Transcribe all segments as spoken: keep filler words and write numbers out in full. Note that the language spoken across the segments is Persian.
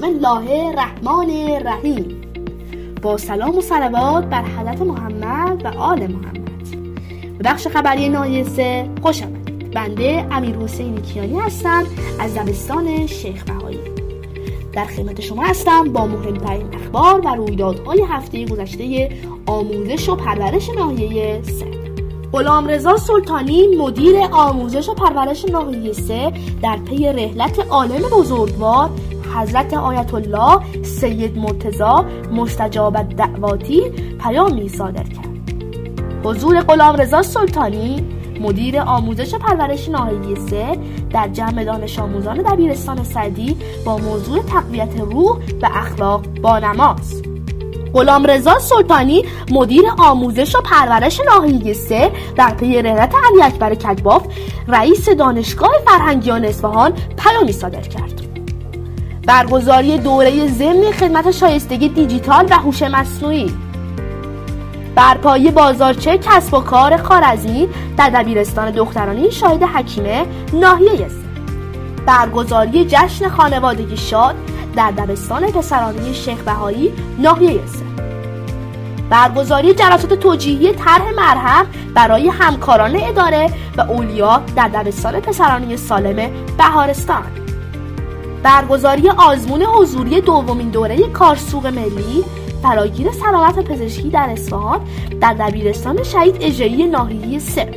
بسم الله الرحمن الرحیم. با سلام و صلوات بر حضرت محمد و آل محمد. به بخش خبری ناحیه سه خوش آمدید. بنده امیرحسین کیانی هستم از دبستان شیخ بهایی. در خدمت شما هستم با مهمترین اخبار و رویدادهای هفته گذشته آموزش و پرورش ناحیه سه. غلامرضا سلطانی مدیر آموزش و پرورش ناحیه سه در پی رحلت عالم بزرگوار حضرت آیت الله سید مرتضی مستجاب الدعواتی پیامی صادر کرد. حضور غلامرضا سلطانی مدیر آموزش و پرورش ناحیه سه در جمع دانش آموزان دبیرستان سعدی با موضوع تقویت روح و اخلاق با نماز. غلامرضا سلطانی مدیر آموزش و پرورش ناحیه سه در پی رحلت علی اکبر کجباف رئیس دانشگاه فرهنگیان اصفهان پیامی صادر کرد. برگزاری دوره ضمن خدمت شایستگی دیجیتال و هوش مصنوعی، برپایی بازارچه کسب و کار خوارزمی در دبیرستان دخترانی شاهد حکیمه ناحیه سه، برگزاری جشن خانوادگی شاد در دبستان پسرانی شیخ بهایی ناحیه سه، برگزاری جلسات توجیهی طرح مرهم برای همکاران اداره و اولیا در دبستان پسرانی سالم بهارستان، برگزاری آزمون حضوری دومین دوره کارسوق ملی فراگیر سلامت پزشکی در اصفهان در دبیرستان شهید اژه‌ای ناحیه سه.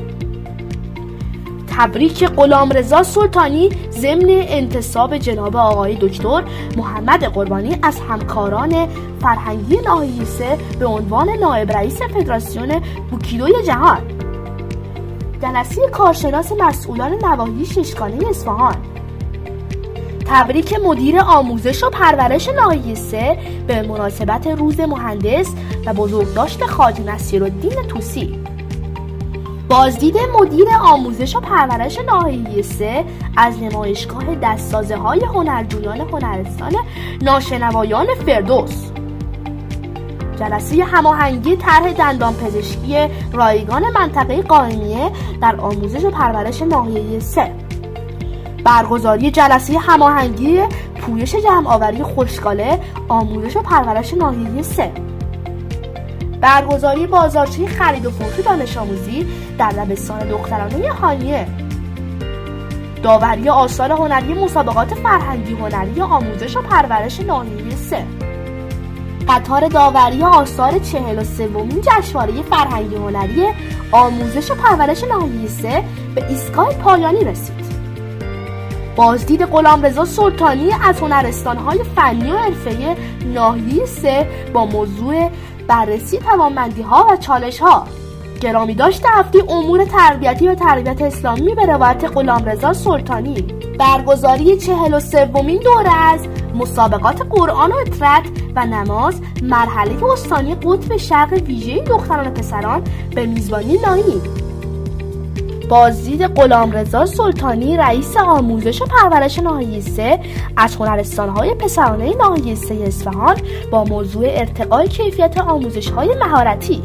تبریک غلامرضا سلطانی ضمن انتصاب جناب آقای دکتر محمد قربانی از همکاران فرهنگی ناحیه سه به عنوان نایب رئیس فدراسیون بوکیدوی جهان. جلسه کارشناس مسئولان نواحی ششگانه اصفهان. تبریک مدیر آموزش و پرورش ناحیه سه به مناسبت روز مهندس و بزرگداشت خواجه نصیرالدین طوسی. بازدید مدیر آموزش و پرورش ناحیه سه از نمایشگاه دستسازه های هنرجویان هنرستان ناشنوایان فردوس. جلسه هماهنگی طرح دندان پزشکی رایگان منطقه قائمیه در آموزش و پرورش ناحیه سه. برگزاری جلسه هماهنگی پویش جمع‌آوری خوشگاله آموزش و پرورش ناحیه سه. برگزاری بازارچه خرید و فروش دانش آموزی در دبستان دخترانه خانیه. داوری آثار هنری مسابقات فرهنگی هنری آموزش و پرورش ناحیه سه. قطار داوری آثار چهل و سومین جشنواره فرهنگی هنری آموزش و پرورش ناحیه سه به ایستگاه پایانی رسید. بازدید غلامرضا سلطانی از هنرستان‌های فنی و حرفه‌ای ناحیه سه با موضوع بررسی توانمندی‌ها و چالش‌ها. گرامی داشت هفته امور تربیتی و تربیت اسلامی به روایت غلامرضا سلطانی. برگزاری چهل و سومین دوره از مسابقات قرآن و اطرت و نماز مرحله استانی قطب شرق ویژه دختران و پسران به میزبانی ناهید. بازدید غلامرضا سلطانی رئیس آموزش و پرورش ناحیه سه از هنرستان‌های پسرانه ناحیه سه اصفهان با موضوع ارتقای کیفیت آموزش‌های مهارتی.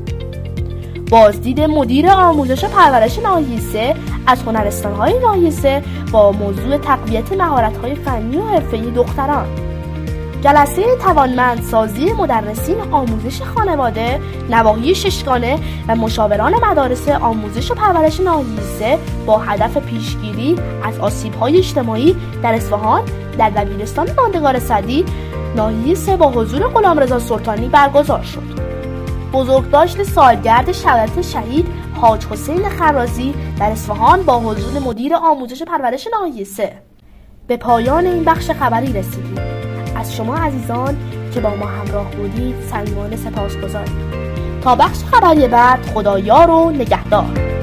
بازدید مدیر آموزش و پرورش ناحیه سه از هنرستان‌های ناحیه سه با موضوع تقویت مهارت‌های فنی و حرفه‌ای دختران. جلسه توانمندسازی مدرسین آموزش خانواده نواحی ششگانه و مشاوران مدارس آموزش و پرورش ناحیه سه با هدف پیشگیری از آسیب‌های اجتماعی در اصفهان در دبیرستان ماندگار سعدی ناحیه سه با حضور غلامرضا سلطانی برگزار شد. بزرگداشت سالگرد شهادت شهید حاج حسین خرازی در اصفهان با حضور مدیر آموزش و پرورش ناحیه سه. به پایان این بخش خبری رسیدیم. از شما عزیزان که با ما همراه بودید صمیمانه سپاسگزاریم. تا بخش خبری بعد خدایار و نگهدار.